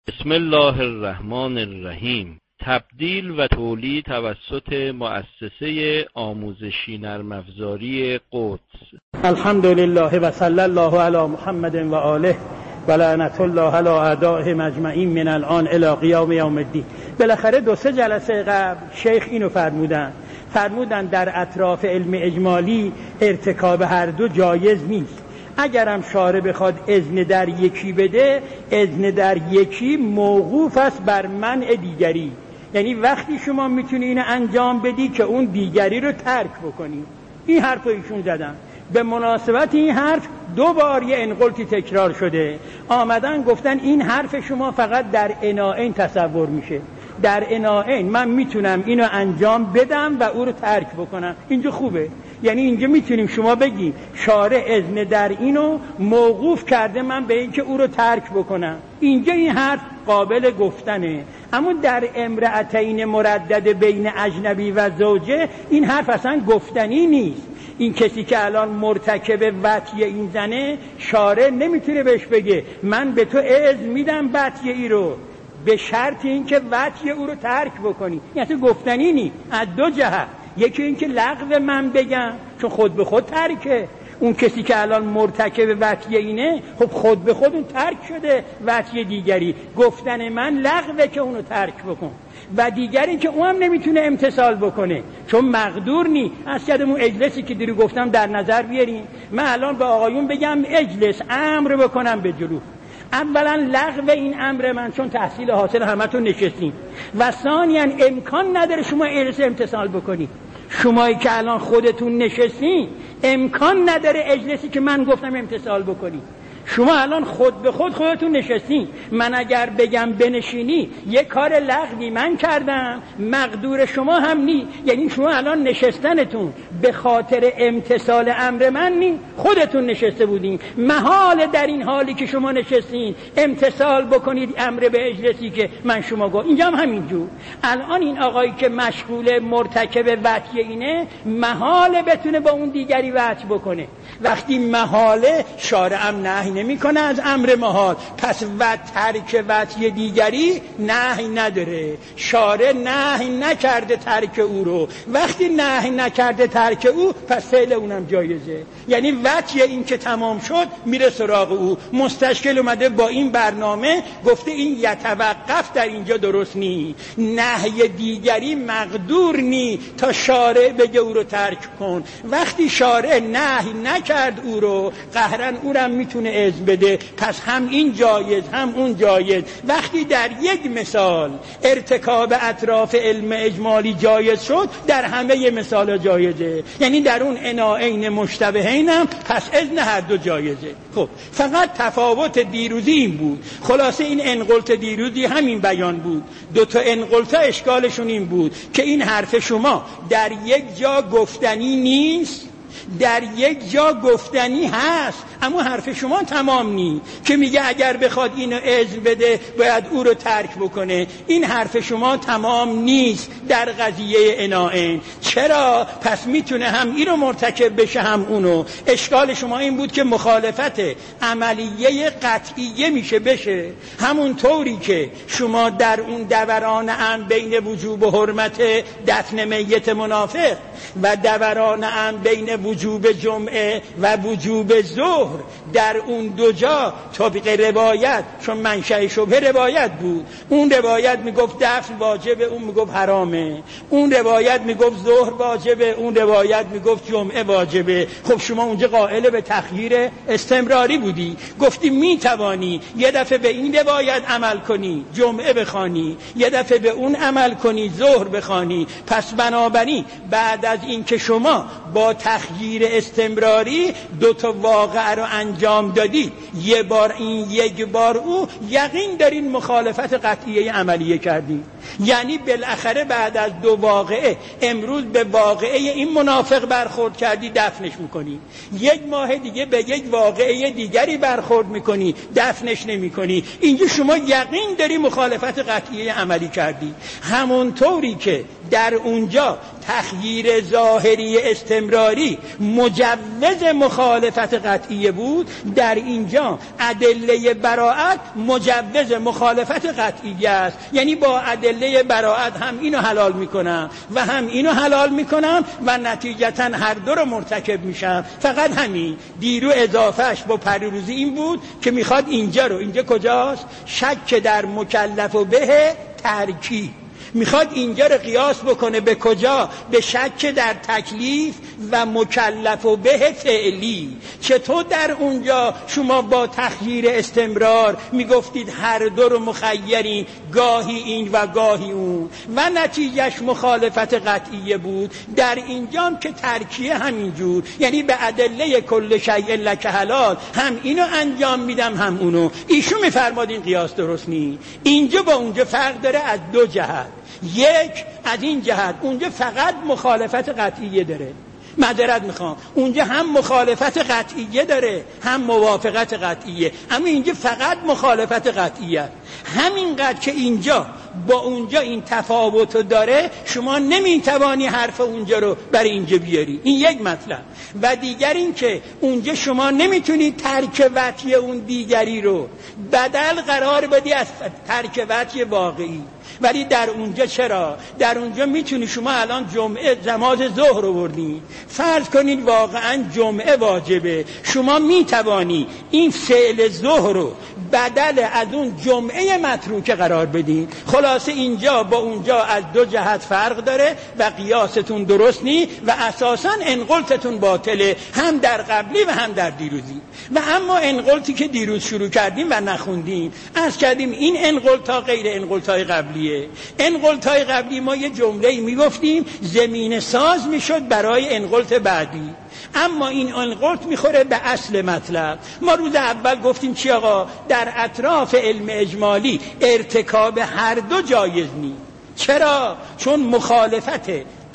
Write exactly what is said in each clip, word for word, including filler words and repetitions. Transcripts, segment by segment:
بسم الله الرحمن الرحیم. تبدیل و تولید توسط مؤسسه آموزشی نرم افزاری قدس. الحمد لله و صلی الله علی محمد و آله و لعنت الله علی اعدائهم اجمعین من الان الی قیام یوم الدین. بالاخره دو سه جلسه قبل شیخ اینو فرمودن فرمودن در اطراف علم اجمالی ارتکاب هر دو جایز نیست. اگرم شارع بخواد اذن در یکی بده، اذن در یکی موقوف است بر منع دیگری. یعنی وقتی شما میتونی اینو انجام بدی که اون دیگری رو ترک بکنی. این حرف رو ایشون زدن. به مناسبت این حرف دو بار یه انقلتی تکرار شده. آمدن گفتن این حرف شما فقط در عناعین تصور میشه. در عناعین من میتونم اینو انجام بدم و او رو ترک بکنم. اینجا خوبه. یعنی اینجا میتونیم شما بگیم شارع اذن در اینو موقوف کرده من به اینکه او رو ترک بکنم. اینجا این حرف قابل گفتنه. اما در امرأتین مردد بین اجنبی و زوجه این حرف اصلا گفتنی نیست. این کسی که الان مرتکب وطی این زنه، شارع نمیتونه بهش بگه من به تو اذن میدم وطی ای رو، به شرط اینکه وطی او رو ترک بکنی. یعنی گفتنی نیست. از دو جهت، یکی اینکه لغو من بگم چون خود به خود ترکه. اون کسی که الان مرتکب وطی اینه خب خود به خود اون ترک شده وطی دیگری. گفتن من لغوه که اونو ترک بکن. و دیگری که اون هم نمیتونه امتثال بکنه چون مقدور نی. از یادمون اجلسی که دیرو گفتم در نظر بیارین. من الان به آقایون بگم اجلس، امر بکنم به جلو. اولا لغو این امر من چون تحصیل حاصل همتون نشستین و ثانیاً امکان نداره شما اجلس امتثال بکنی. شمایی که الان خودتون نشستین امکان نداره اجلسی که من گفتم امتثال بکنی. شما الان خود به خود خودتون نشستین. من اگر بگم بنشینی یک کار لغوی من کردم، مقدور شما هم نی. یعنی شما الان نشستنتون به خاطر امتثال امر من نی، خودتون نشسته بودین. محال در این حالی که شما نشستین امتثال بکنید امر به اجلسی که من شما گفتم. اینجا هم همینجور. الان این آقایی که مشغول مرتکب وطی اینه، محال بتونه با اون دیگری وطی بکنه. وقتی محاله، شارع هم نهی نمی کنه از امر محال، پس و ترک وطی دیگری نهی نداره. شارع نهی نکرده ترک او رو. وقتی نهی نکرده ترک او، پس فعل اونم جایزه. یعنی وطی این که تمام شد میره سراغ او. مستشکل اومده با این برنامه گفته این یتوقف در اینجا درست نی، نهی دیگری مقدور نی تا شارع بگه او رو ترک کن. وقتی شارع نهی نکرد او رو، قهرن او رو میتونه اذن بده. پس هم این جایز هم اون جایز. وقتی در یک مثال ارتکاب اطراف علم اجمالی جایز شد، در همه مثال جایزه. یعنی در اون عناعین مشتبهین هم پس اذن هر دو جایزه. خب فقط تفاوت دیروزی این بود. خلاصه این انقلت دیروزی همین بیان بود. دو تا انقلت اشکالشون این بود که این حرف شما در یک جا گفتنی نیست، در یک جا گفتنی هست، اما حرف شما تمام نی که میگه اگر بخواد اینو اذن بده باید او رو ترک بکنه. این حرف شما تمام نیست در قضیه عناعین. چرا؟ پس میتونه هم این رو مرتکب بشه هم اونو. اشکال شما این بود که مخالفت عملیه قطعیه میشه بشه. همون طوری که شما در اون دوران ام بین وجوب و حرمت دفن میت منافق و دوران ام بین وجوب جمعه و وجوب ظهر، در اون دو جا طبق روایت، چون منشأ شبهه روایت بود، اون روایت میگفت دفن واجبه، اون میگفت حرامه. اون روایت میگفت ظهر واجبه، اون روایت میگفت جمعه واجبه. خب شما اونجا قائل به تخییر استمراری بودی. گفتی میتوانی یه دفعه به این روایت عمل کنی جمعه بخوانی، یه دفعه به اون عمل کنی ظهر بخوانی. پس بنابراین بعد از این که شما با تخییر استمراری دو تا واقعه رو انجام دادی، یه بار این یک بار او، یقین دارین مخالفت قطعیه عملیه کردی. یعنی بالاخره بعد از دو واقعه امروز به واقعه این منافق برخورد کردی، دفنش میکنی. یک ماه دیگه به یک واقعه دیگری برخورد میکنی، دفنش نمیکنی. اینجا شما یقین داری مخالفت قطعیه عملی کردی. همون طوری که در اونجا تخییر ظاهری استمراری مجوز مخالفت قطعی بود، در اینجا ادله براءت مجوز مخالفت قطعی است. یعنی با ادله براءت هم اینو حلال میکنم و هم اینو حلال میکنم و نتیجتا هر دو رو مرتکب میشم. فقط همین دیرو اضافهش با پریروزی این بود که میخواد اینجا رو، اینجا کجاست؟ شک در مکلف و به ترکی، میخواد اینجا رو قیاس بکنه به کجا؟ به شک در تکلیف و مکلف و به فعلی. چطور در اونجا شما با تخییر استمرار میگفتید هر دو رو مخیرین، گاهی این و گاهی اون، و نتیجهش مخالفت قطعیه بود. در اینجام که ترکیه همینجور، یعنی به ادله کل شیء لک حلال، هم اینو انجام میدم هم اونو. ایشون میفرماد این قیاس درست نی. اینجا با اونجا فرق داره از دو جهت. یک، از این جهت اونجا فقط مخالفت قطعیه داره، معذرت میخوام، اونجا هم مخالفت قطعیه داره هم موافقت قطعیه، اما اینجا فقط مخالفت قطعیه. همینقدر که اینجا با اونجا این تفاوت داره، شما نمیتوانی حرف اونجا رو برای اینجا بیاری. این یک مطلب. و دیگر این که اونجا شما نمیتونید ترک وطی اون دیگری رو بدل قرار بدی از ترک وطی واقعی. ولی در اونجا چرا؟ در اونجا میتونی شما الان جمعه نماز ظهر رو بردین، فرض کنید واقعا جمعه واجبه، شما میتوانی این فعل ظهر رو بدل از اون جمعه متروکه قرار بدین. خلاصه اینجا با اونجا از دو جهت فرق داره و قیاستون درست نی و اساسا انقلتتون باطله، هم در قبلی و هم در دیروزی. و اما انقلتی که دیروز شروع کردیم و نخوندیم، عرض کردیم این انقلتا غیر انقلتای قبلیه. انقلتای قبلی ما یه جمله‌ای میگفتیم زمین ساز میشد برای انقلت بعدی، اما این انقلت میخوره به اصل مطلب. ما روز اول گفتیم چی آقا؟ در اطراف علم اجمالی ارتکاب هر دو جایز نی. چرا؟ چون مخالفت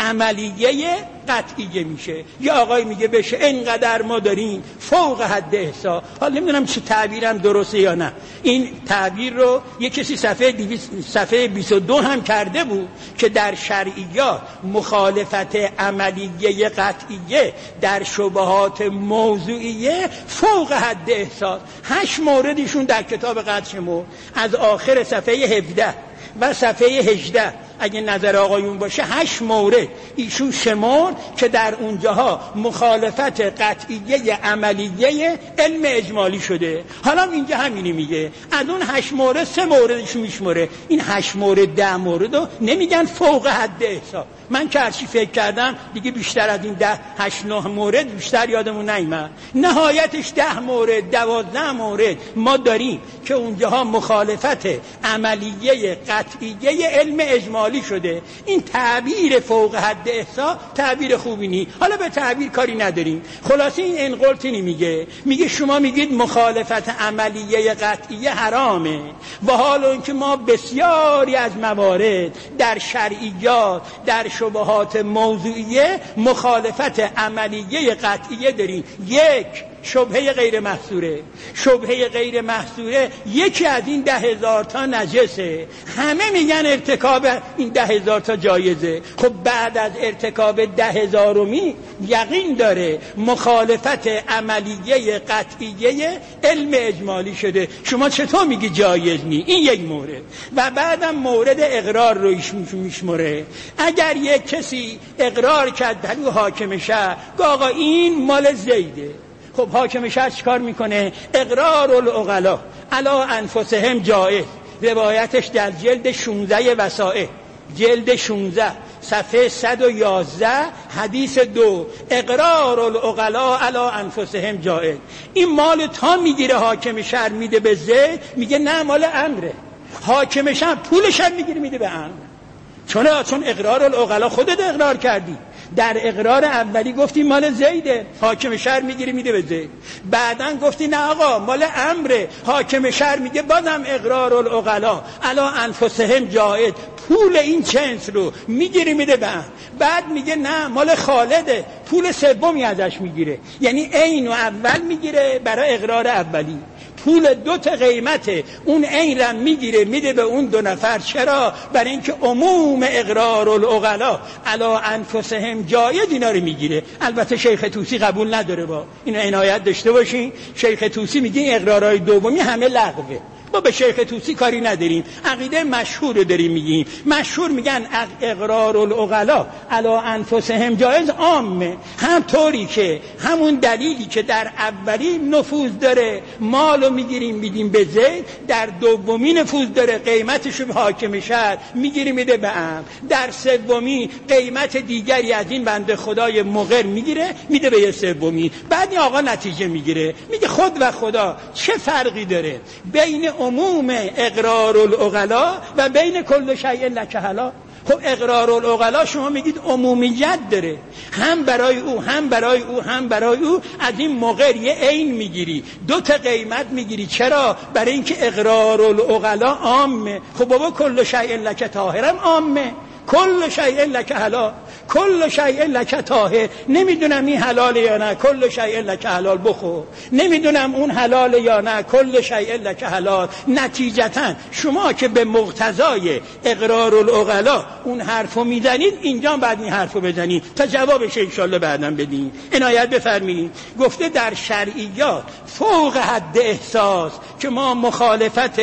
عملیه قطعیه میشه. یا آقای میگه بشه اینقدر ما داریم فوق حد احسا، حالا نمیدونم چه تعبیرم درسته یا نه. این تعبیر رو یک کسی صفحه صفحه بیست و دو هم کرده بود که در شرعیات مخالفت عملیه قطعیه در شبهات موضوعیه فوق حد احسا. هشت موردشون در کتاب قدر شما از آخر صفحه هفده و صفحه هجده اگه نظر آقایون باشه هشت مورد ایشون شمار که در اونجاها مخالفت قطعیه عملیه علم اجمالی شده. حالا اینجا همینی میگه از اون هشت مورد سه موردشون میشماره، این هشت مورد ده مورد رو نمیگن فوق حد احسا. من که هرچی فکر کردم دیگه بیشتر از این ده هشت نه مورد بیشتر یادمون نیامد. نهایتش ده مورد دوازده مورد ما داریم که اونجاها مخالفت عملیه قطعیه علم اجمالی شده. این تعبیر فوق حد احسا تعبیر خوبی نی. حالا به تعبیر کاری نداریم. خلاصه این انقلتی میگه میگه شما میگید مخالفت عملیه قطعیه حرامه، و حالا اینکه ما بسیاری از موارد در شرعیات در شبهات موضوعیه مخالفت عملیه قطعیه داریم. یک، شبهه غیر محصوره. شبهه غیر محصوره یکی از این ده هزار تا نجسه، همه میگن ارتکاب این ده هزار تا جایزه. خب بعد از ارتکاب ده هزارمی یقین داره مخالفت عملیه قطعیه علم اجمالی شده، شما چطور میگی جایز نی؟ این یک مورد. و بعدم مورد اقرار رو میشمره. اگر یک کسی اقرار کرد در حاکم شهر آقا این مال زیده، خب حاکم شهر چیکار میکنه؟ اقرار العقلا علی انفسهم جایز. روایتش در جلد شانزده وسائل، جلد شانزده صفحه صد و یازده حدیث دو، اقرار العقلا علی انفسهم جایز. این مال تا میگیره حاکم شهر میده به زید، میگه نه مال امره. حاکم شهر پولش هم میگیره میده به امر. چون چون اقرار العقلا خودت اقرار کردی. در اقرار اولی گفتی مال زیده، حاکم شهر میگیری میده به زید. بعدن گفتی نه آقا مال امره، حاکم شهر میگه بازم اقرار العقلا علی انفسهم جائز، پول این جنس رو میگیری میده به امر. بعد میگه نه مال خالده، پول سومی ازش میگیره. یعنی عین و اول میگیره برای اقرار اولی، پول دو تا قیمته، اون عین رم میگیره میده به اون دو نفر. چرا؟ برای اینکه عموم اقرار العقلا علی انفسهم جایز اینا رو میگیره. البته شیخ طوسی قبول نداره، با اینو عنایت داشته باشین. شیخ طوسی میگه این اقرارهای دومی همه لغوه. ما به شیخ طوسی کاری نداریم، عقیده مشهور رو داریم میگیم. مشهور میگن اقرار العقلا علی انفسهم جایز عامه، هم طوری که همون دلیلی که در اولی نفوذ داره مالو میگیریم میدیم به زید، در دومی نفوذ داره قیمتشو به حاکم شهر میگیریم میده به عام، در سومی قیمت دیگری از این بنده خدای مقر میگیره میده به یه سومی. بعد این آقا نتیجه میگیره میگه خود و خدا چه فرقی داره بین عموم اقرار العقلا و بین کل شیء لک حلال؟ خب اقرار العقلا شما میگید عمومیت داره، هم برای او هم برای او هم برای او از این مقر یه عین میگیری، دو تا قیمت میگیری. چرا؟ برای اینکه اقرار العقلا عامه. خب بابا کل شیء لک طاهرم عامه، کل شیء لک حلال، کل شیء لک طاهر. نمیدونم این حلاله یا نه، کل شیء لک حلال بخور. نمیدونم اون حلاله یا نه، کل شیء لک حلال. نتیجتا شما که به مقتضای اقرار العقلا اون حرفو میزنید، اینجا بعد این حرفو بزنید تا جوابش ان شاءالله بعداً بدین. عنایت بفرمایید. گفته در شرعیات فوق حد احساس که ما مخالفت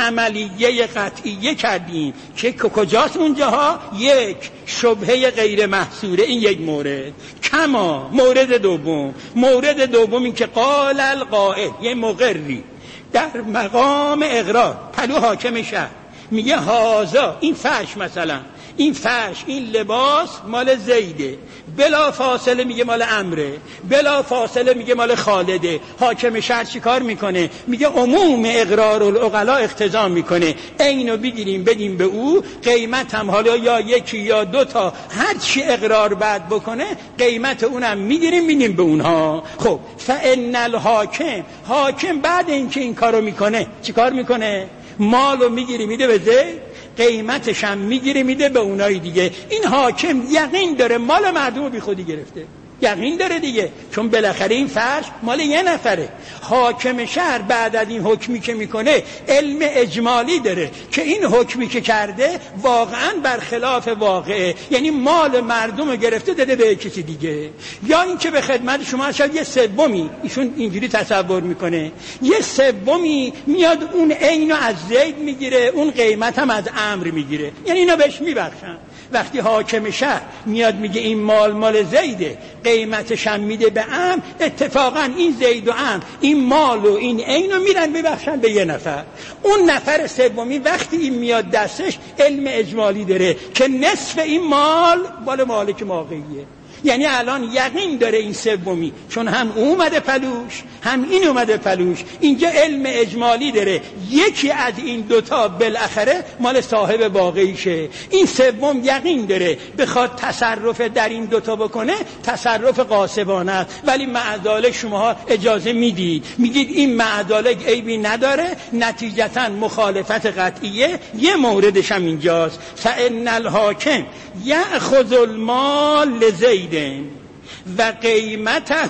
عملیه قطعیه کردیم که کجاست اونجاها؟ یک، شبهه غیر محصوره، این یک مورد. کما مورد دوم، مورد دوم این که قال القائل، یه مقری در مقام اقرار پلو حاکم شهر میگه هازا، این فرش مثلا، این فرش این لباس مال زیده، بلا فاصله میگه مال عمره، بلا فاصله میگه مال خالده. حاکم شهر چی کار میکنه؟ میگه عموم اقرار العقلا اقتضا میکنه اینو بگیریم بدیم به او، قیمت هم حالا یا یکی یا دو تا هر چی اقرار بعد بکنه قیمت اونم میگیریم میدیم به اونها. خب فان الحاکم، حاکم بعد اینکه این کارو میکنه چی کار میکنه؟ مالو میگیری میده به زید، قیمتش هم میگیره میده به اونای دیگه. این حاکم یقین داره مال مردم بی خودی گرفته، یقین داره دیگه، چون بالاخره این فرش مال یه نفره. حاکم شهر بعد از این حکمی که میکنه علم اجمالی داره که این حکمی که کرده واقعا برخلاف واقعه، یعنی مال مردم گرفته داده به کسی دیگه. یا این که به خدمت شما شاید یه سومی، ایشون اینجوری تصور میکنه، یه سومی میاد اون عینو از زید میگیره، اون قیمت هم از عمرو میگیره، یعنی اینا بهش میبخشن. وقتی حاکم شهر میاد میگه این مال مال زیده، قیمتش هم میده به عمرو، اتفاقا این زید و عمرو این مال و این عینو میرن ببخشن به یه نفر. اون نفر سومی وقتی این میاد دستش علم اجمالی داره که نصف این مال مال مالک واقعیه، یعنی الان یقین داره این سومی، چون هم اومده پلوش هم این اومده پلوش، اینجا علم اجمالی داره یکی از این دوتا بالاخره مال صاحب واقعیشه. این سوم یقین داره بخواد تصرف در این دوتا بکنه تصرف غاصبانه است، ولی معذالک شماها اجازه میدید، میگید این معذالک عیبی نداره، نتیجتا مخالفت قطعیه. یه موردش هم اینجاست، فان الحاکم یأخذ المال لزید و قیمته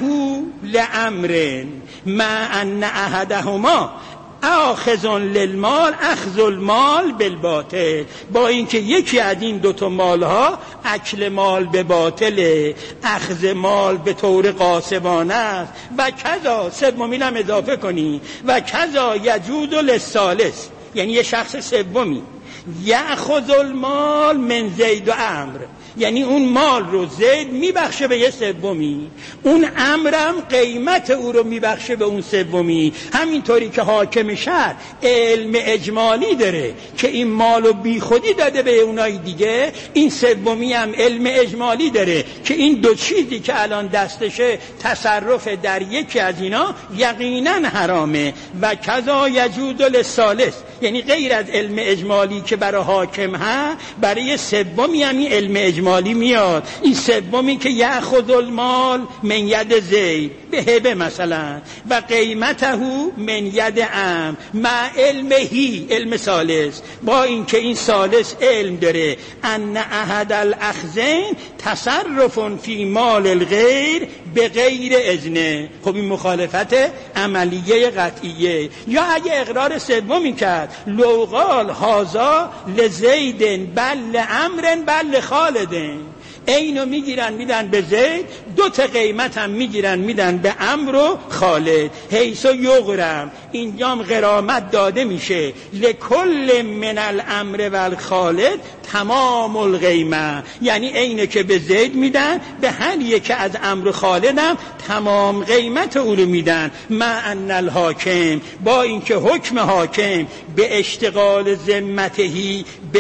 لعمر مع ان احدهما آخذ للمال اخذ المال بالباطل، با اینکه یکی از این دو تا مال ها اکل مال به باطله، اخذ مال به طور غاصبانه است. و کذا، سومین هم اضافه کنی، و کذا یجوز للثالث، یعنی یه شخص سومی یأخذ المال من زید و عمرو، یعنی اون مال رو زید میبخشه به یه سومی، اون عمرم قیمت او رو میبخشه به اون سومی. همینطوری که حاکم شهر علم اجمالی داره که این مال رو بی خودی داده به اونای دیگه، این سومی هم علم اجمالی داره که این دو چیزی که الان دستشه تصرف در یکی از اینا یقینا حرامه. و کذا یجوز للثالث، یعنی غیر از علم اجمالی اجمالی که برای حاکم هست برای سومی هم این علم اجمالی میاد. این سومی که یأخذ المال من ید زید به هبه مثلا و قیمته من ید ام مع علمهی، علم ثالث، با اینکه این ثالث علم داره ان احد الاخذین تصرف فی مال الغیر به غیر اذنه. خب این مخالفت عملیه قطعیه. یا اگه اقرار سومی کرد لو قال هذا لزید بل امر بل خالدین، اینو میگیرن میدن به زید، دو تا قیمت هم میگیرن میدن به عمر و خالد. حیث و یغرم، اینجام غرامت داده میشه لکل من الامر و الخالد تمام القیمه، یعنی اینه که به زید میدن به هر یک از امر خالد هم تمام قیمت اونو میدن. مع ان الحاکم، با اینکه حکم حاکم به اشتغال ذمتهی به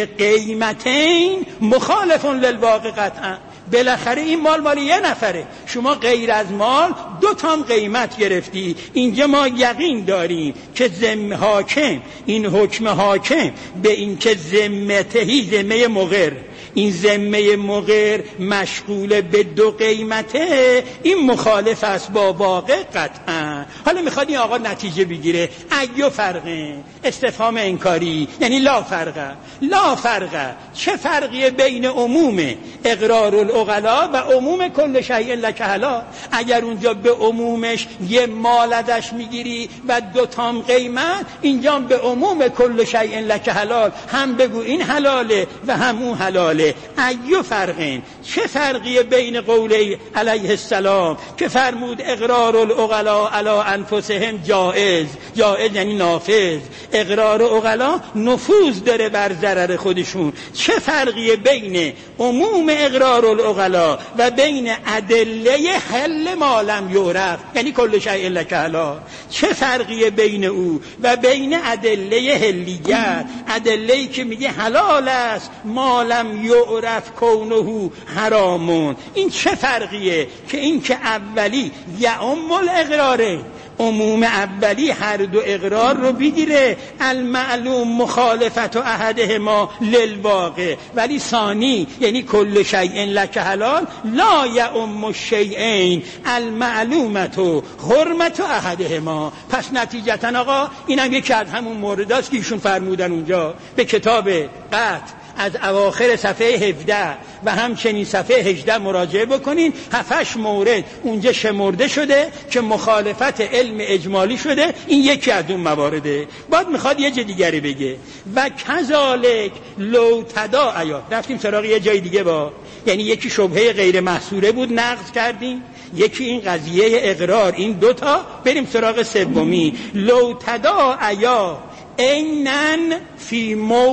قیمتین مخالف للواقع قطعا. بالاخره این مال مال یه نفره، شما غیر از مال دو تام قیمت گرفتی. اینجا ما یقین داریم که ذم حاکم، این حکم حاکم به این که ذمتهی، ذمه مقر، این ذمه مقر مشغول به دو قیمته، این مخالف است با واقع قطعا. حالا میخواد این آقا نتیجه بگیره ایو فرقه، استفهام انکاری، یعنی لا فرقه. لا فرقه، چه فرقیه بین عموم اقرار العقلا و عموم کل شیء لک حلال؟ اگر اونجا به عمومش یه مال ازش میگیری و دو تام قیمت، اینجا به عموم کل شیء لک حلال هم بگو این حلاله و هم اون حلاله. ایو فرقین، چه فرقیه بین قولی علیه السلام که فرمود اقرار العقلا علی انفسهم جائز، جائز یعنی نافذ، اقرار عقلا نفوذ داره بر ضرر خودشون. چه فرقیه بین عموم اقرار العقلا و بین ادله حل ما لم یعرف، یعنی کل شیء لک حلال؟ چه فرقیه بین او و بین ادله حلیت، ادله‌ای که میگه حلال است ما لم یعرف کونه حرامون؟ این چه فرقیه که این که اولی یعم الاقراره، عموم اولی هر دو اقرار رو بگیره، المعلوم مخالفت و احدهما للواقع، ولی ثانی یعنی کل شیء لک حلال لا یعم الشیئین المعلومت و حرمت و احدهما. پس نتیجتا آقا اینم یکی از همون مورداست که ایشون فرمودن اونجا به کتاب قطع از اواخر صفحه هفده و همچنین صفحه هجده مراجعه بکنین. هفتش مورد اونجا شمرده شده که مخالفت علم اجمالی شده. این یکی از اون موارده. بعد میخواد یه جای دیگری بگه و کذالک لو تداعیا. رفتیم سراغ یه جای دیگه، با یعنی یکی شبهه غیر محصوره بود نقض کردیم، یکی این قضیه اقرار، این دوتا. بریم سراغ سومی. لو تداعیا اینن فی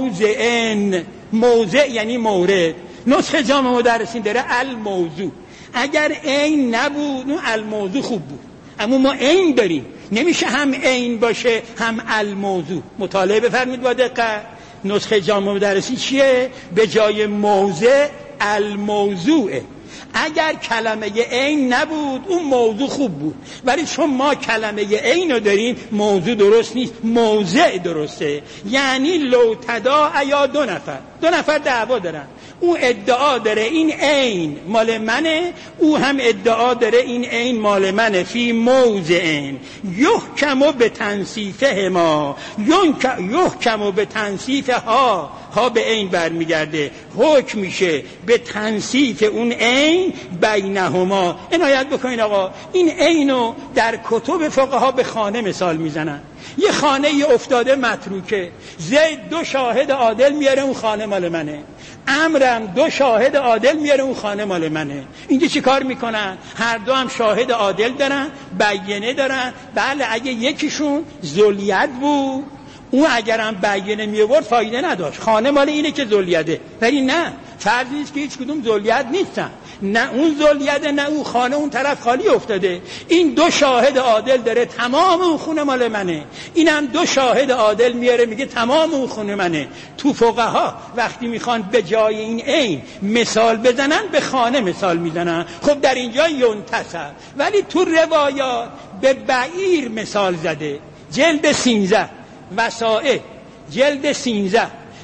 موضعن، موضع یعنی مورد. نسخه جامع مدرسین داره الموضوع. اگر این نبود اون الموضوع خوب بود، اما ما این داریم، نمیشه هم این باشه هم الموضوع. مطالعه بفرمید با دقت. نسخه جامع مدرسین چیه؟ به جای موضع الموضوعه. اگر کلمه این نبود اون موضوع خوب بود، ولی چون ما کلمه این رو داریم موضوع درست نیست، موضع درسته. یعنی لو تداعیا، دو نفر دو نفر دعوا دارن، اون ادعا داره این عین مال منه، او هم ادعا داره این عین مال منه. فی موضعین یحکم به تنصیفه ما، یحکم به تنصیفه ها، ها به عین برمیگرده، حکم میشه به تنصیف اون عین بینهما. عنایت بکنین آقا، این عینو در کتب فقها به خانه مثال میزنن. یه خانه ای افتاده متروکه، زید دو شاهد عادل میاره اون خانه مال منه، امرم دو شاهد عادل میاره اون خانه مال منه. اینجا چی کار میکنن؟ هر دو هم شاهد عادل دارن، بیانه دارن. بله اگه یکیشون ذلیت بود اون اگرم بیانه میورد فایده نداشت، خانه مال اینه که ذلیته. ولی نه، فرض نیست که هیچ کدوم ذلیت نیستن، نه اون ذلیته نه اون خانه اون طرف خالی افتاده. این دو شاهد عادل داره تمام اون خونه مال منه، اینم دو شاهد عادل میاره میگه تمام اون خونه منه. تو فقها وقتی میخوان به جای این عین مثال بزنن به خانه مثال میزنن. خب در اینجا ینتصب، ولی تو روایات به بعیر مثال زده. جلد سینزده وسائل جلد سینزده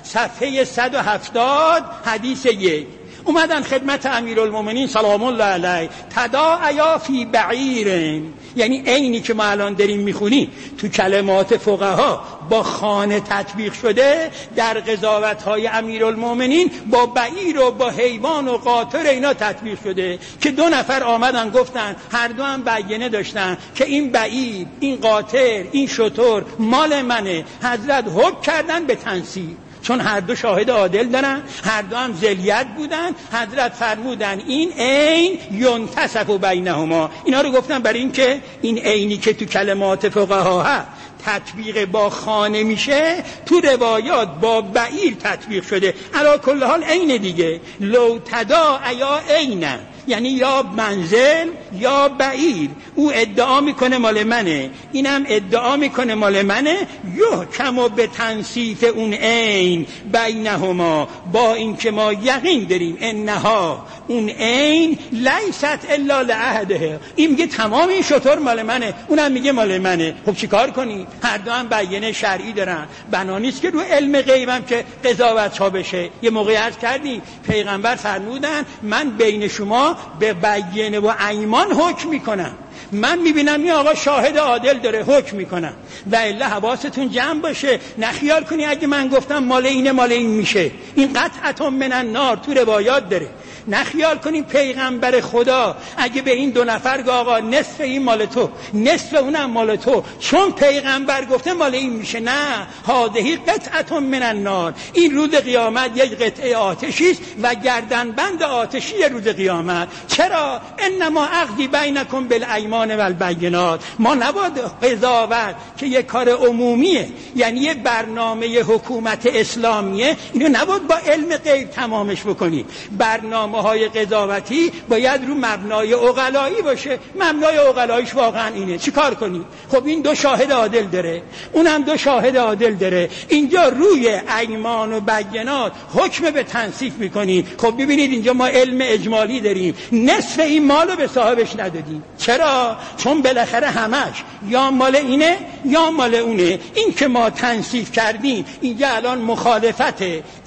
صفحه صد و هفتاد حدیث یک. اومدن خدمت امیرالمومنین سلام الله علیه، تداعیا فی بعیر، یعنی عینی که ما الان داریم میخونیم تو کلمات فقها با خانه تطبیق شده در قضاوت‌های امیرالمومنین با بعیر و با حیوان و قاطر اینا تطبیق شده که دو نفر آمدن گفتن، هر دو هم بیانه داشتن که این بعیر، این قاطر، این شتر مال منه. حضرت حکم کردن به تنصیب، چون هر دو شاهد عادل دارن، هر دو هم ذلیت بودن. حضرت فرمودن این عین ینتصف بینهما. اینا رو گفتن برای این که این عینی که تو کلمات فقها هست تطبیق با خانه میشه، تو روایات با بعیر تطبیق شده. علی کل حال عین دیگه، لو تداعیا عینه، یعنی یا منزل یا بعیر. او ادعا میکنه مال منه، اینم ادعا میکنه مال منه. یحکم و به تنصیف اون عین بینهما، با اینکه ما یقین داریم انها اون عین لیست الا لعهده، این میگه تمام این شطور مال منه، اونم میگه مال منه. خب چیکار کنی؟ هر دو هم بیانه شرعی دارن. بنا نیست که رو علم غیبم که قضاوت ها بشه. یه موقعی عرض کردیم پیغمبر فرمودن من بین شما به بیانه و ایمان حکم میکنم. من میبینم این آقا شاهد عادل داره حکم میکنم، و الا حواستون جمع باشه، نخیال کنی اگه من گفتم مال اینه مال این میشه. این قطعه من النار تو روایات داره. نخیال کنیم پیغمبر خدا اگه به این دو نفر گه آقا نصف این مال تو نصف اونم مال تو، چون پیغمبر گفته مال این میشه. نه، هادهی قطعه من النار، این روز قیامت یک قطعه آتشی است و گردنبند آتشی روز قیامت. چرا؟ انما عقدی بینکم بالایمان والبینات. ما نباید قضاوت که یک کار عمومیه، یعنی یک برنامه حکومت اسلامیه، اینو نباید با علم غیب تمامش بکنی. برنامه های قضاوتی باید رو مبنای عقلایی باشه. مبنای عقلاییش واقعا اینه. چی کار کنی؟ خب این دو شاهد عادل داره، اونم دو شاهد عادل داره. اینجا روی ایمان و بینات حکم به تنصیف میکنی. خب ببینید اینجا ما علم اجمالی داریم، نصف این مالو به صاحبش ندادیم. چرا؟ چون بالاخره همش یا مال اینه یا مال اونه. این که ما تنصیف کردیم اینجا الان مخالفت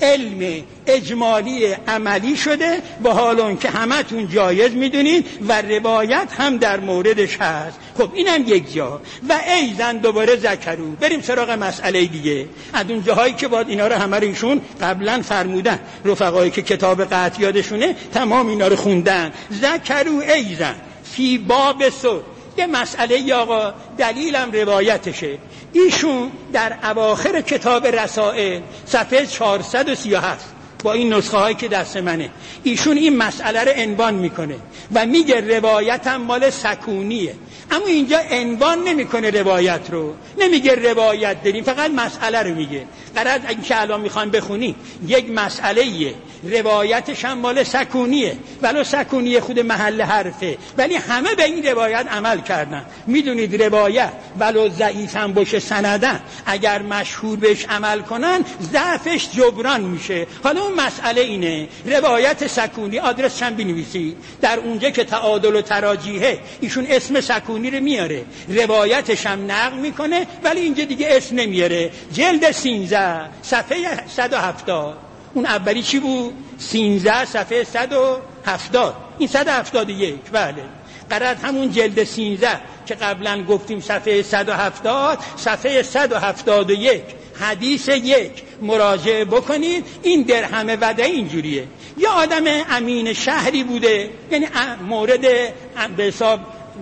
علم اجمالی عملی شده، با حال اون که همتون جایز میدونید و روایت هم در موردش هست. خب اینم یک جا. و ایزن دوباره ذکرو. بریم سراغ مسئله دیگه. از اون جاهایی که باید اینا رو همه رو ایشون قبلا فرمودن، رفقایی که کتاب قطع یادشونه تمام اینا رو خوندن. ذکرو ایزن فی باب سر، یه مسئله یا آقا دلیلم روایتشه. ایشون در اواخر کتاب رسائل صفحه چهارصد و سی و هفت با این نسخه هایی که دست منه، ایشون این مسئله رو عنوان میکنه و میگه روایتم مال سکونیه. اما اینجا عنوان نمیکنه روایت رو، نمیگه روایت داریم، فقط مسئله رو میگه. قرار این که الان میخوان بخونی یک مسئله یه، روایتش هم مال سکونیه، ولو سکونیه خود محل حرفه، ولی همه به این روایت عمل کردن. میدونید روایت ولو ضعیف هم باشه سندن، اگر مشهور بهش عمل کنن ضعفش جبران میشه. حالا اون مسئله اینه، روایت سکونی آدرس هم بنویسی در اونجا که تعادل و تراجیحه، ایشون اسم سکونی رو میاره، روایتش هم نقل میکنه، ولی اینجا دیگه اسم نمیاره. جلد سینزده صفحه صد و هفتاد. اون اولی چی بود؟ سینزده صفحه صد و هفتاد. این صد و هفتاد و یک. بله، قرار همون جلد سینزده که قبلا گفتیم صفحه صد و هفتاد، صفحه صد و هفتاد و یک حدیث یک مراجعه بکنید. این درهم وده اینجوریه. یا آدم امین شهری بوده، یعنی مورد به حساب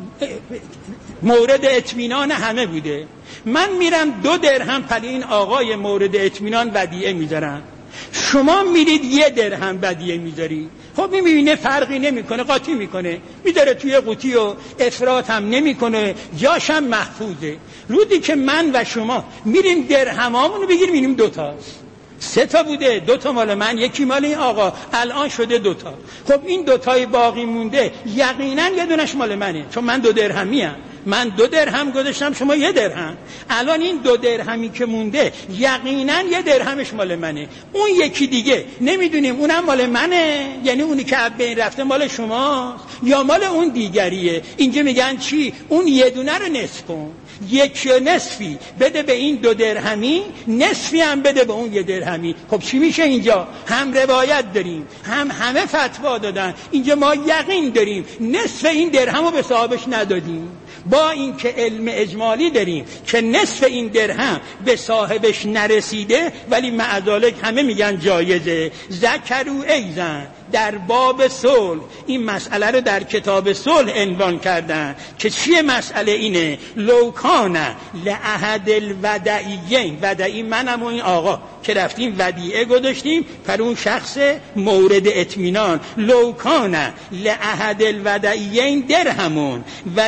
مورد اطمینان همه بوده. من میرم دو درهم پلی این آقای مورد اطمینان ودیعه میذارم، شما میرید یه درهم ودیعه میذاری. خب میبینه فرقی نمیکنه، قاطی میکنه، میذاره توی قوطی و افراط هم نمیکنه، جاش هم محفوظه. رودی که من و شما میریم درهمامونو بگیریم، میریم دوتاست، سه تا بوده، دو تا مال من یکی مال این آقا، الان شده دو تا. خب این دو تای باقی مونده یقینا یه دونش مال منه، چون من دو درهمی ام. من دو درهم گذاشتم شما یه درهم، الان این دو درهمی که مونده یقینا یه درهمش مال منه، اون یکی دیگه نمیدونیم اونم مال منه، یعنی اونی که از بین رفته مال شماست یا مال اون دیگریه. اینجا میگن چی؟ اون یه دونه رو نصف کن، یک نصفی بده به این دو درهمی، نصفی هم بده به اون یه درهمی. خب چی میشه اینجا؟ هم روایت داریم، هم همه فتوا دادن، اینجا ما یقین داریم نصف این درهم رو به صاحبش ندادیم، با اینکه علم اجمالی داریم که نصف این درهم به صاحبش نرسیده، ولی معذالک همه میگن جایزه. ذکروا ایزن در باب صلح این مسئله رو در کتاب صلح عنوان کردن که چیه مسئله؟ اینه لوکان لعهد الودعیین، ودعی منم و این آقا که رفتیم ودیعه گذاشتیم پر اون شخص مورد اطمینان، لوکان لعهد الودعیین درهمون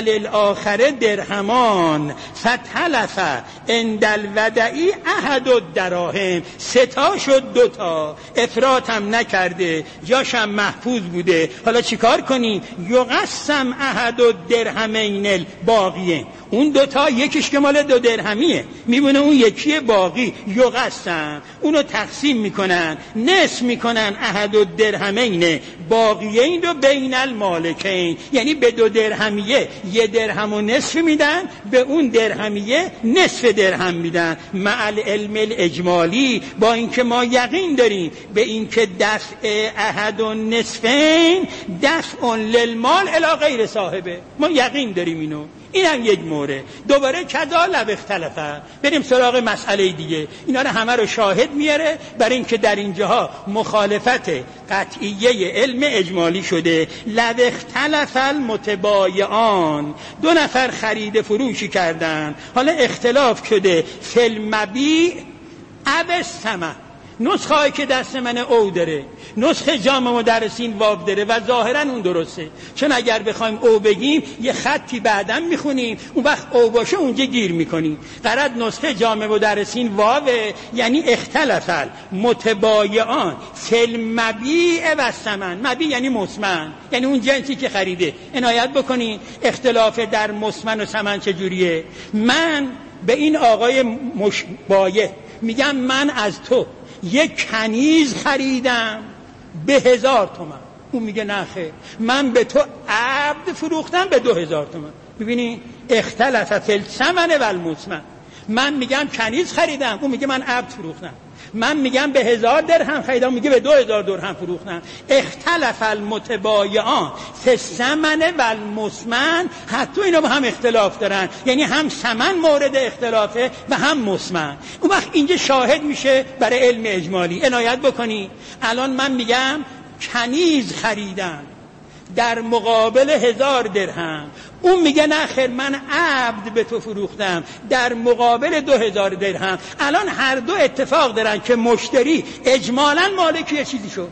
وللآخر درهمان فتلف عند الودعی احد الدراهم، ستا شد دوتا، افراط هم نکرده، جاش هم محفوظ بوده. حالا چیکار کنی؟ یقسم احد الدرهمین الباقیه، اون دوتا یکیش که مال دو درهمیه میبونه اون یکی باقی، یقسم اونو تقسیم میکنن، نصف میکنن احد الدرهمین باقیین رو بین المالکین، یعنی به دو درهمیه یه درهم و نصف میدن، به اون درهمیه نصف درهم میدن. مع العلم الاجمالی، با اینکه ما یقین داریم به اینکه دفع احد و نصفین دفع للمال الی غیر صاحبه، ما یقین داریم اینو. این هم یک مورد. دوباره کذا لو اختلفه، بریم سراغ مسئله دیگه. اینا رو همه رو شاهد میاره برای اینکه در اینجاها مخالفت قطعیه علم اجمالی شده. لو اختلف المتبایعان، دو نفر خرید فروشی کردن، حالا اختلاف شده فی المبیع او الثمن، نسخه هایی که دست من او داره، نسخه جامع مدرسین واب داره و ظاهرا اون درسته، چون اگر بخوایم او بگیم یه خطی بعداً میخونیم، اون وقت او باشه اونجا گیر میکنیم. قرار نسخه جامع مدرسین وابه، یعنی اختلاف متبایعان فی المبیع و الثمن، مبیع یعنی مسمن، یعنی اون جنسی که خریده. عنایت بکنین اختلاف در مسمن و ثمن چجوریه. من به این آقای مشبایع میگم من از تو یک کنیز خریدم به هزار تومن، اون میگه نه خیر من به تو عبد فروختم به دو هزار تومن. ببینی اختلاف فی الثمن و المسمن، من میگم کنیز خریدم، اون میگه من عبد فروختم، من میگم به هزار درهم خریدم، میگه به دو هزار درهم فروختم. اختلاف المتبایعان فی الثمن و المسمن، حتی اینا با هم اختلاف دارن، یعنی هم ثمن مورد اختلافه و هم مسمن. اون وقت اینجا شاهد میشه برای علم اجمالی. عنایت بکنی الان من میگم کنیز خریدم در مقابل هزار درهم، اون میگه نه خیر من عبد به تو فروختم در مقابل دو هزار درهم. الان هر دو اتفاق دارن که مشتری اجمالاً مالک یه چیزی شد،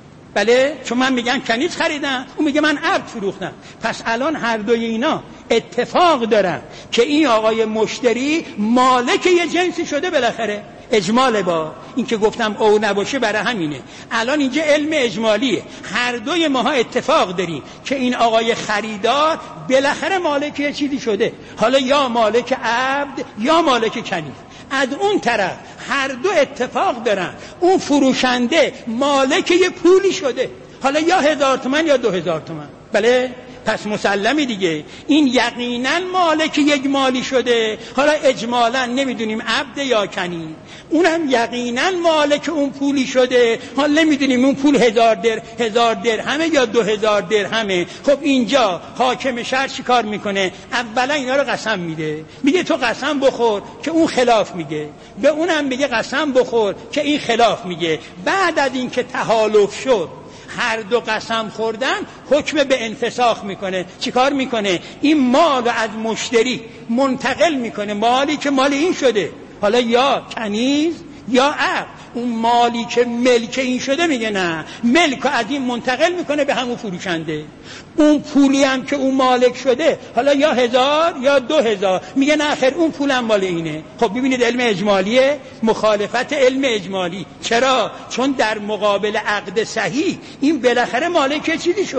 بله، چون من میگم کنیز خریدم، اون میگه من عبد فروختم. پس الان هر دوی اینا اتفاق دارن که این آقای مشتری مالک یه جنسی شده بالاخره. اجمال با این که گفتم او نباشه برای همینه. الان اینجا علم اجمالیه، هر دوی ماها اتفاق داریم که این آقای خریدار بالاخره مالک یه چیزی شده، حالا یا مالک عبد یا مالک کنیز. از اون طرف هر دو اتفاق دارن اون فروشنده مالک یه پولی شده، حالا یا هزار تومن یا دو هزار تومن، بله. پس مسلمی دیگه این یقینا مالک یک مالی شده، حالا اجمالا نمیدونیم عبد یا کنیز، اونم یقینا مالک اون پولی شده، حالا نمیدونیم اون پول هزار در هزار درهمه یا دو هزار درهمه. خب اینجا حاکم شهر چی کار میکنه؟ اولا اینا رو قسم میده، میگه تو قسم بخور که اون خلاف میگه، به اونم میگه قسم بخور که این خلاف میگه. بعد از این که تحالف شد هر دو قسم خوردن، حکم به انفساخ میکنه. چیکار میکنه؟ این مال از مشتری منتقل میکنه، مالی که مال این شده، حالا یا کنیز یا عبد، اون مالی که ملک این شده میگه نه، ملک از این منتقل میکنه به همون فروشنده. اون پولی هم که اون مالک شده، حالا یا هزار یا دو هزار، میگه نه خیر اون پولم مال اینه. خب ببینید علم اجمالیه مخالفت علم اجمالی. چرا؟ چون در مقابل عقد صحیح این بالاخره مالک چیزی شد.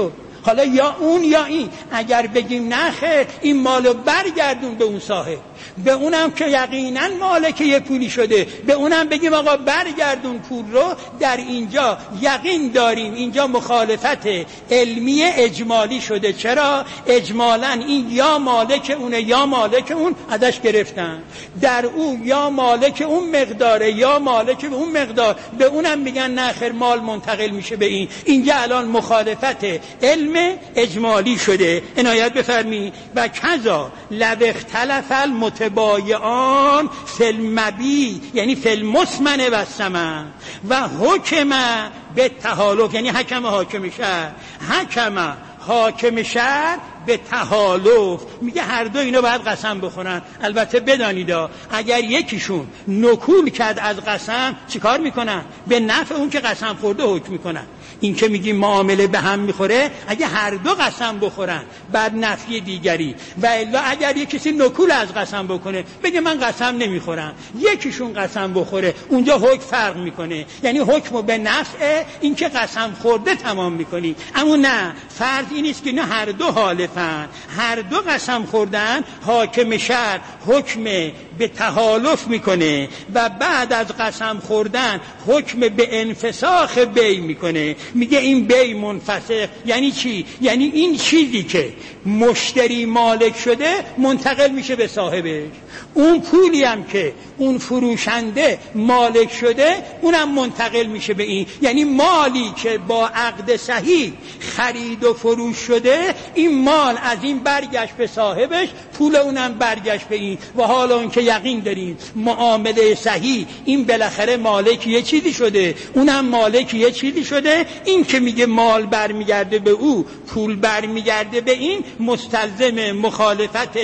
حالا یا اون یا این. اگر بگیم نه خیر، این مالو برگردون به اون صاحب، به اونم که یقینا مالک یه پولی شده، به اونم بگیم آقا برگردون پول رو، در اینجا یقین داریم اینجا مخالفت علمی اجمالی شده. چرا؟ اجمالا این یا مالک اونه یا مالک اون ازش گرفتن، در اون یا مالک اون مقداره یا مالک اون مقدار، به اونم میگن نه خیر مال منتقل میشه به این. اینجا الان مخالفت علم اجمالی شده. عنایت بفرمی. و کذا لو اختلف المتبایعان فی المبیع، یعنی فی المثمن و الثمن، و حکم به تحالف، یعنی حکم حاکم شهر، حکم حاکم شهر به تحالف، میگه هر دو اینا باید قسم بخورن. البته بدانید اگر یکیشون نکول کرد از قسم چیکار میکنن؟ به نفع اون که قسم خورده حکم میکنن. این که میگیم معامله به هم میخوره، اگه هر دو قسم بخورن بعد نفی دیگری، و الا اگر یک کسی نکول از قسم بکنه بگه من قسم نمیخورم، یکیشون قسم بخوره، اونجا حکم فرق میکنه، یعنی حکمو به نفع این که قسم خورده تمام میکنی. اما نه، فرض این است که نه هر دو حالفن، هر دو قسم خوردن، حاکم شهر حکم به تحالف میکنه و بعد از قسم خوردن حکم به انفساخ بی میکنه. میگه این بی منفسخ. یعنی چی؟ یعنی این چیزی که مشتری مالک شده منتقل میشه به صاحبش، اون پولی هم که اون فروشنده مالک شده اونم منتقل میشه به این. یعنی مالی که با عقد صحیح خرید و فروش شده، این مال از این برگشت به صاحبش، پول اونم برگشت به این. و حالا اون که یقین داریم معامله صحیح، این بالاخره مالک یه چیزی شده، اونم مالک یه چیزی شده. این که میگه مال برمیگرده به او، پول برمیگرده به این، مستلزم مخالفت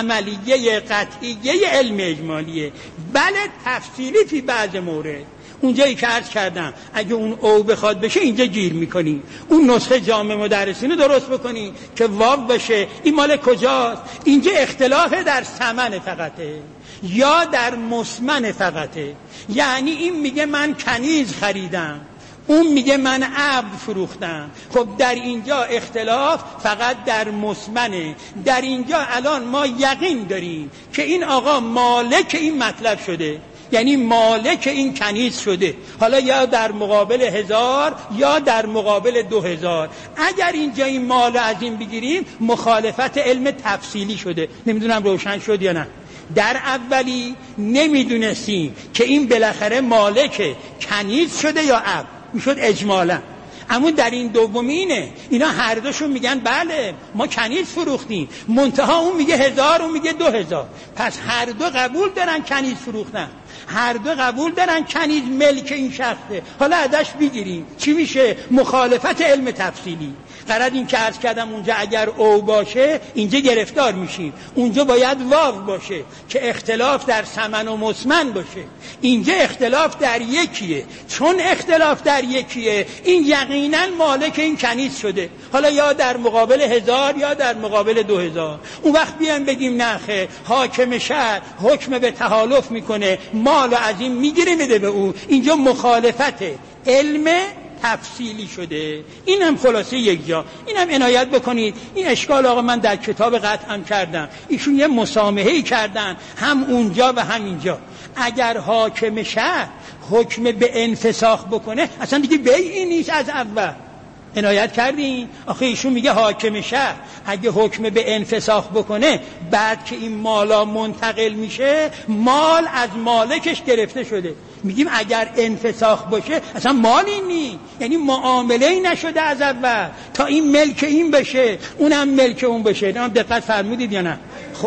عملیه قطعیه علم اجمالیه. بله تفصیلی فی بعض مورد، اونجایی که عرض کردم اگه اون او بخواد بشه اینجا گیر میکنی، اون نسخه جامع مدرسین رو درست بکنی که واو بشه. این مال کجاست؟ اینجا اختلاف در ثمن فقطه یا در مثمن فقطه. یعنی این میگه من کنیز خریدم، اون میگه من عبد فروختم. خب در اینجا اختلاف فقط در مثمنه. در اینجا الان ما یقین داریم که این آقا مالک این مطلب شده، یعنی مالک این کنیز شده، حالا یا در مقابل هزار یا در مقابل دو هزار. اگر اینجا این مال از این بگیریم مخالفت علم تفصیلی شده. نمیدونم روشن شد یا نه. در اولی نمیدونستیم که این بالاخره مالک کنیز شده یا عبد، میشد اجمالا. اما در این دومینه، اینا هر دوشون میگن بله ما کنیز فروختیم، منتها اون میگه هزار، اون میگه دو هزار. پس هر دو قبول دارن کنیز فروختن، هر دو قبول دارن کنیز ملک این شخصه. حالا ازش بگیریم چی میشه؟ مخالفت علم تفصیلی. قرار این که عرض کردم اونجا اگر او باشه اینجا گرفتار میشیم، اونجا باید واو باشه که اختلاف در ثمن و مثمن باشه. اینجا اختلاف در یکیه، چون اختلاف در یکیه این یقینا مالک این کنیز شده، حالا یا در مقابل هزار یا در مقابل دو هزار. اون وقت بیان بگیم نخه حاکم شهر حکم به تحالف میکنه، مال از این میگیره میده به اون. اینجا مخالفت علم تفصیلی شده. اینم خلاصه یک جا. اینم عنایت بکنید. این اشکال آقا من در کتاب قطع هم کردم، ایشون یه مسامحه‌ای کردن هم اونجا و هم اینجا. اگر حاکم شهر حکم به انفساخ بکنه اصلا دیگه بیعی نیست از اول. عنایت کردین؟ آخه ایشون میگه حاکم شهر اگه حکم به انفساخ بکنه بعد که این مالا منتقل میشه مال از مالکش گرفته شده. میگیم اگر انفساخ باشه اصلا مالی نی، یعنی معامله‌ای نشده از اول تا این ملک این بشه اونم ملک اون بشه. اینم دقت فرمودید یا نه؟ خب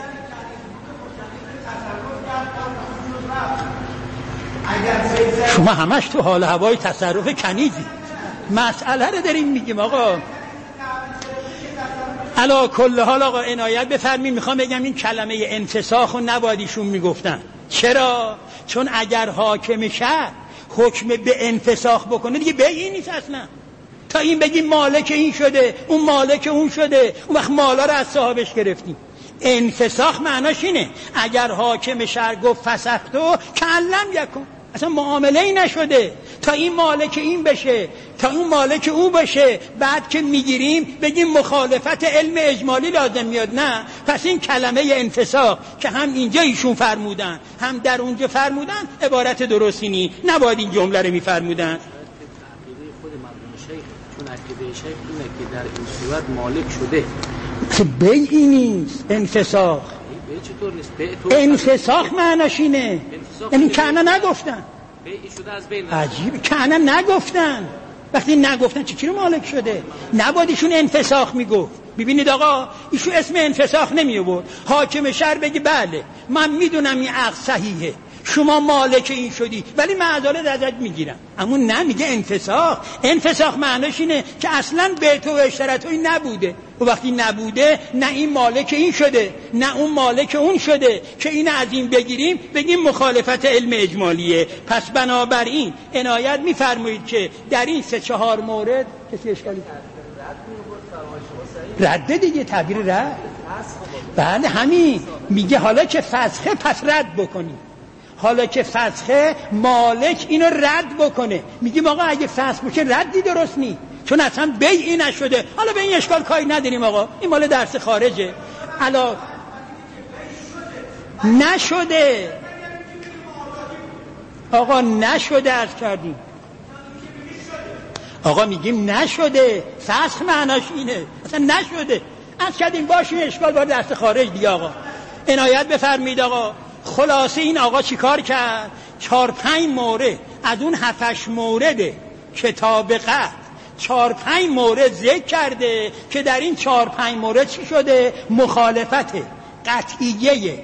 شما همش تو حال هوای تصرف کنیزی. مسئله رو داریم میگیم آقا. علا کل حال آقا عنایت بفرمایید. میخوام بگم این کلمه انفساخ رو نبایدیشون میگفتن. چرا؟ چون اگر حاکم شهر حکم به انفساخ بکنه دیگه بیعی نیست اصلا، تا این بگیم مالک این شده اون مالک اون شده، اون وقت مالا رو از صاحبش گرفتیم. انفساخ معناش اینه اگر حاکم شهر گفت فسختو کلم یکن، اصلا معامله ای نشده تا این مالک این بشه، تا اون مالک او بشه، بعد که میگیریم بگیم مخالفت علم اجمالی لازم میاد. نه، پس این کلمه انفساق که هم اینجا ایشون فرمودن هم در اونجا فرمودن عبارت درستی نی، نباید این جمله رو میفرمودن. خود مرحوم شیخ چون عقیده شیخ اینه که در این صورت مالک شده، بیعی نیست انفساق. بیع چطور نیست؟ انفساق معناش اینه، یعنی کنه نگفتن بیع شده از بین. عجیب، کنه نگفتن. وقتی نگفتن چی رو مالک شده؟ نباید ایشون انفساق میگفت. ببینید آقا، ایشون اسم انفساق نمی آورد. حاکم شهر بگی بله من میدونم این عقد صحیحه، شما مالک این شدی، ولی معذالت ازت میگیرم. اما نمیگه انفساق. انفساق معناش اینه که اصلا بیت و اشتراطی نبوده، و وقتی نبوده نه این مالک این شده نه اون مالک اون شده که این از این بگیریم بگیم مخالفت علم اجمالیه. پس بنابراین عنایت میفرمایید که در این سه چهار مورد کسی اشکالی رد دیگه، تعبیر رد. بله همین میگه حالا که فسخه پس رد بکنی، حالا که فسخه مالک اینو رد بکنه. میگیم آقا اگه فسخ بشه ردی درست نی، چون اصلا بیعی نشده. حالا به این اشکال کاری نداریم آقا، این مال درس خارجه. الا نشده آقا، نشده عرض کردیم آقا، میگیم نشده. فسخ معناش اینه، اصلا نشده. عرض کردیم باشه این اشکال با درس خارج دیگه. آقا عنایت بفرمایید. آقا خلاصه این آقا چی کار کرد؟ چهار پنج مورد از اون هفتش مورد کتاب قطع چهار پنج مورد ذکر کرده که در این چهار پنج مورد چی شده؟ مخالفت قطعیه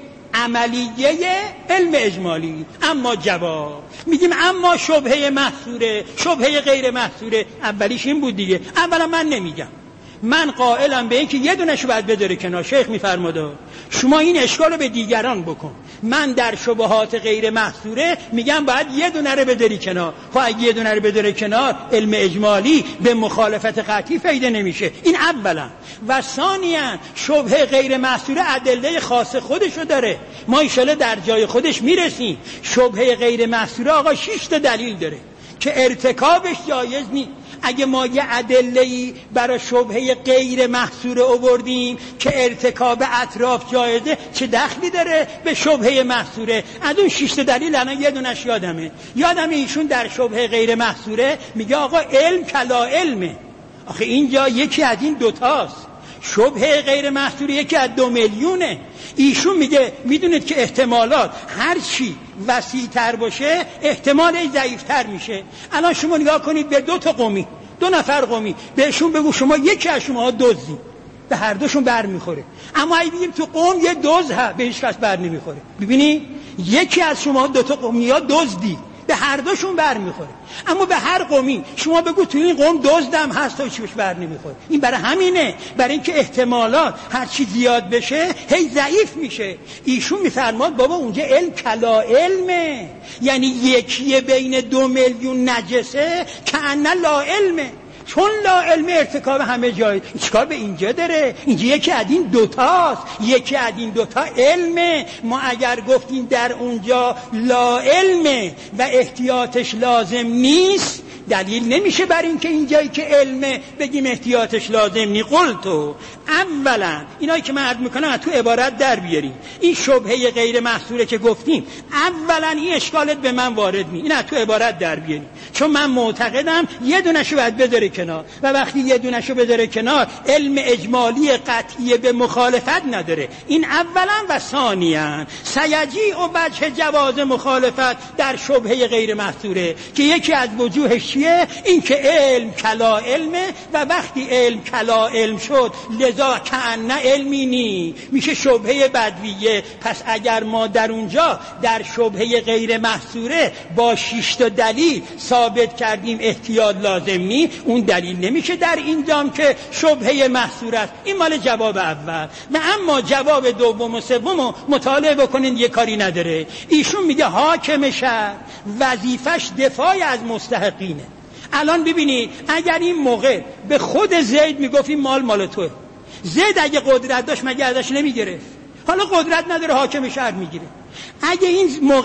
عملیه علم اجمالی. اما جواب میگیم اما شبهه محصوره، شبهه غیر محصوره. اولیش این بود دیگه. اولا من نمیگم، من قائلم به این که یه دونشو باید بذاره کنار. شیخ میفرماده شما این اشکالو به دیگران بکن، من در شبهات غیر محصوره میگم باید یه دونه رو بذاری کنار. خب اگه یه دونه رو بذاره کنار علم اجمالی به مخالفت قطعی فایده نمیشه. این اولا. و ثانیا شبهه غیر محصوره ادله خاص خودشو داره، ما ان شاءالله در جای خودش میرسیم. شبهه غیر محصوره آقا شش تا دلیل داره که ارتکابش جایز نیست. اگه ما یه ادله‌ای برای شبهه غیر محصوره آوردیم که ارتکاب اطراف جایزه، چه دخلی داره به شبهه محصوره؟ از اون شش تا دلیل الان یه دونش یادمه. یادمه ایشون در شبهه غیر محصوره میگه آقا علم کلا علمه. آخه اینجا یکی از این دوتاست. شبهه غیر محصوره یکی از دو میلیونه. ایشون میگه میدونید که احتمالات هر چی وسیع تر باشه احتمالش ضعیف تر میشه. الان شما نگاه کنید به دو تا قومی، دو نفر قومی، بهشون بگو شما یکی از شما دزدی، به هر دوشون بر میخوره. اما اگه بگیم تو قوم یه دزد هست، به هیچ کس بر نمیخوره. ببینی یکی از شما دو تا قومی ها دزدی، به هر دوشون بر میخوره. اما به هر قومی شما بگو تو این قوم دزدم هست تا چیش بر نمیخوره. این برای همینه، برای اینکه احتمالات هر چی زیاد بشه هی ضعیف میشه. ایشون میفرماد بابا اونجا علم کلا علمه، یعنی یکی بین دو میلیون نجسه که انا لا علمه، چون لا علم ارتکاب همه جای. چیکار به اینجا داره؟ اینجا یکی از این دوتاست، یکی از این دوتا علمه. ما اگر گفتیم در اونجا لا علمه و احتیاطش لازم نیست، دلیل نمیشه بر این که اینجایی که علمه بگیم احتیاطش لازم نی. قلتو اولا اینایی که من عرض میکنم از تو عبارت در بیاریم. این شبهه غیر محصوره که گفتیم، اولا این اشکالت به من وارد نی، این از تو عبارت در بیاریم. چون من معتقدم یه دونشو باید بذاره کنار، و وقتی یه دونشو بذاره کنار علم اجمالی قطعی به مخالفت نداره. این اولا. و ثانیا سیجی و وجه جواز مخالفت در شبهه غیر محصوره که یکی از وجوهش چیه؟ این که علم کلا علمه و وقتی علم کلا علم شد لذا کأن علمی نی، میشه شبهه بدویه. پس اگر ما در اونجا در شبهه غیر محصوره با شش تا دلیل ثابت کردیم احتیاط لازم نی، اون دلیل نمیشه در اینجام که شبهه محصور است. این مال جواب اول. و اما جواب دوم و سوم مطالعه بکنین، یه کاری نداره. ایشون میگه حاکم شهر وظیفش دفاع از مستحقینه. الان ببینید اگر این موقع به خود زید میگفت این مال مال توه، زید اگه قدرت داشت مگه ازش نمیگرفت؟ حالا قدرت نداره حاکم شهر میگیره. اگه این موقع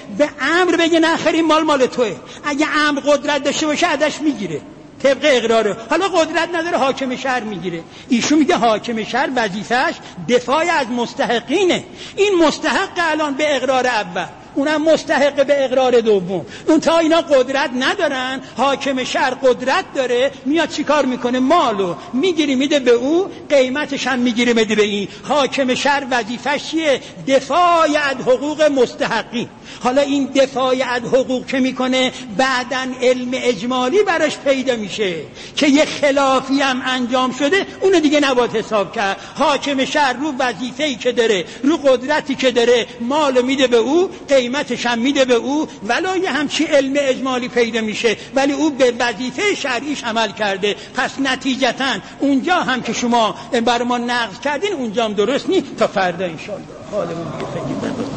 به امر بگه نخری مال مال توئه. اگه امر قدرت داشته باشه ازش میگیره طبق اقراره، حالا قدرت نداره حاکم شهر میگیره. ایشون میگه حاکم شهر وظیفه‌اش دفاع از مستحقینه. این مستحق الان به اقرار اول، اونم مستحق به اقرار دوم. اون تا اینا قدرت ندارن، حاکم شهر قدرت داره، میاد چیکار میکنه؟ مالو میگیری میده به او، قیمتش هم میگیری میده به این. حاکم شهر وظیفه‌ش چیه؟ دفاع از حقوق مستحقین. حالا این دفاع از حقوق که میکنه بعدن علم اجمالی براش پیدا میشه که یه خلافی هم انجام شده، اونو دیگه نباید حساب کرد. حاکم شهر رو وظیفه‌ای که داره، رو قدرتی که داره، مالو میده به او، قیمتش هم میده به او، ولی یه همچی علم اجمالی پیدا میشه، ولی او به وظیفه شرعیش عمل کرده. پس نتیجتاً اونجا هم که شما بر ما نقض کردین اونجا هم درست نیست. تا فردا انشالله حالمون دیگه